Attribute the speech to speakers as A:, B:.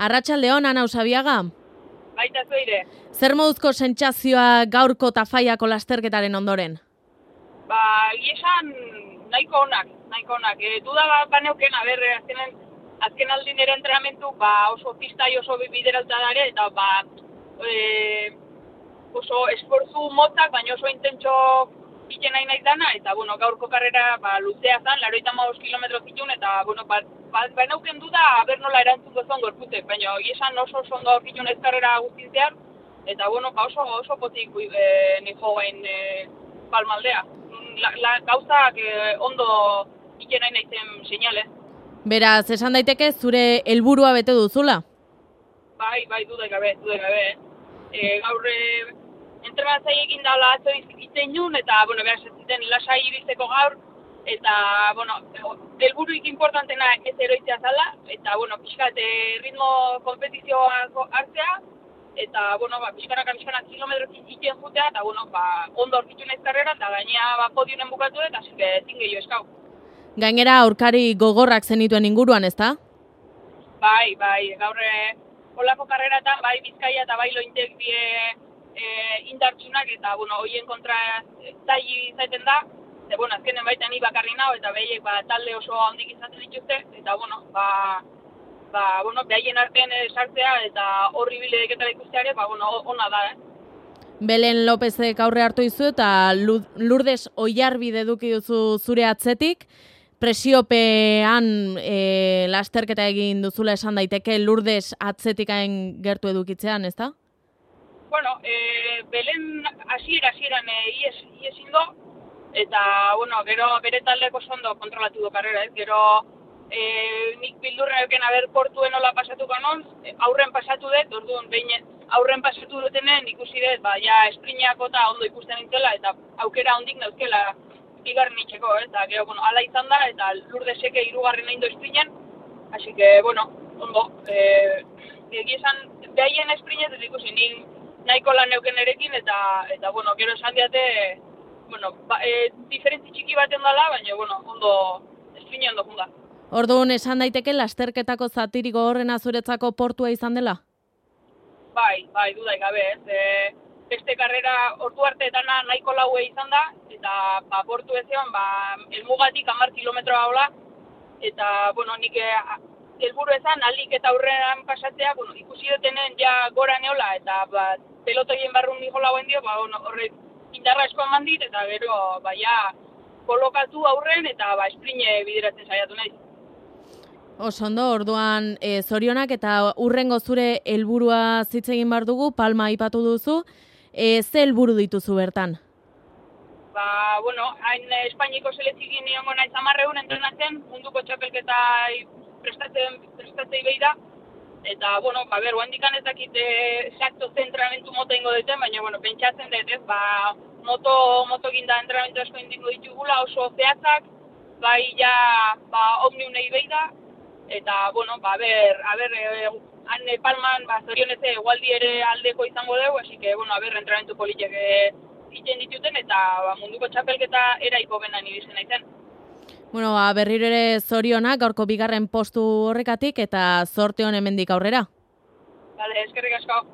A: Arratsaldeon, Ana Usabiaga.
B: Baita zoire.
A: Zer moduzko sentsazioa gaurko Tafaiako lasterketaren ondoren?
B: Esan nahiko onak. Duda baneuken, azken aldin ere entrenamentu, oso pista oso bideralta dare, eta oso esfortzu motzak, baina oso intentso egiten nahi dana, eta gaurko karrera luzea zen, 85 kilometro zituen, eta baneuken duda nola erantzuko zen gorputek, baina esan oso ondo aurkitun ez karrera guztin zehar, eta oso pozik nijo gain palmaldea. Gauzak ondo egiten nahi nahizen seinale.
A: Beraz, esan daiteke zure helburua bete duzula?
B: Bai, dudai gabe. Gaur entrenatzaileekin dala atzo iten nun, eta, behar zuten lasai ibiltzeko gaur, eta, helburuik importantena ez eroitzea zala, eta, pixkat ritmo kompetizioa hartzea, eta, pixkanak kilometro iten jutea, eta, ondo aurkitu naiz karrera, eta gainea podionen bukatu, eta ezin gehiago eskau.
A: Gainera aurkari gogorrak zenituen inguruan, ezta?
B: Bai, gaur holako karreratan, bai Bizkaia eta bai Lointek die indartsunak, eta, hoien kontra zaili izaten da, eta, azkenen baita ni bakarri nao, eta behiek talde oso handik izaten dituzte, eta, behaien artean sartzea, eta horri bileeketara ikusteare, ona da,
A: Belen Lopezek aurre hartu izu, eta Lourdes Oiarbide eduki duzu zure atzetik, presiopean lasterketa egin duzula esan daiteke Lourdes atzetikain gertu edukitzean, ezta?
B: Belen hasieran iezin do, eta, gero bere taldeko ondo kontrolatu du karrera, gero nik bildurren euken portuen nola pasatuko non, aurren pasatu dut, orduan behin aurren pasatu dutenen ikusi dut, esprineako eta ondo ikusten nintzela, eta aukera ondik nauzkela bigarren itxeko, eta gero, ala izan da, eta Lourdeseke 3. egin do esprinen, hasi que, ondo, egizan, behaien esprinet ez ikusi, nik nahiko lan neuken erekin, eta gero esan diate, diferentzi txiki baten dela, baina, ondo, esprine ondo funda.
A: Orduan, esan daiteke lasterketako zatiriko horrena zuretzako portua izan dela?
B: Bai, dudai gabe, beste karrera ordu arteetana nahiko laue izan da, eta portu ezean, helmugatik 10 kilometroa hola, eta, nik helburu ezan, alik eta aurrean pasatzea, ikusi dutenen ja gora neola, eta pelotoien barrun nijo lauen dio, horrek indarra esko eman dit, eta gero, kolokatu aurren, eta esprine bideratzen saiatu nahi.
A: Osondo, orduan zorionak eta urrengo zure helburua hitz egin bar dugu, Palma aipatu duzu, ze helburu dituzu bertan?
B: Hain Espainiko selekzioekin niongo naiz 10 entrenatzen, munduko txapelketa prestatzei behi da, eta, handikan ez dakit exacto ze entrenamentu mota ingo duten, baina, pentsatzen dut, moto ginda entrenamentu asko indingo ditugula, oso zehatzak, omniunei behi da, eta, han Palman, zorionetze egualdi ere aldeko izango dugu, hasi que, entrenamentu politek egiten dituten, eta munduko txapelketa eraiko benan ibizen naizen.
A: Berriro ere zorionak, gaurko 2. postu horrekatik, eta zorte hon hemendik aurrera.
B: Bale, eskerrik asko.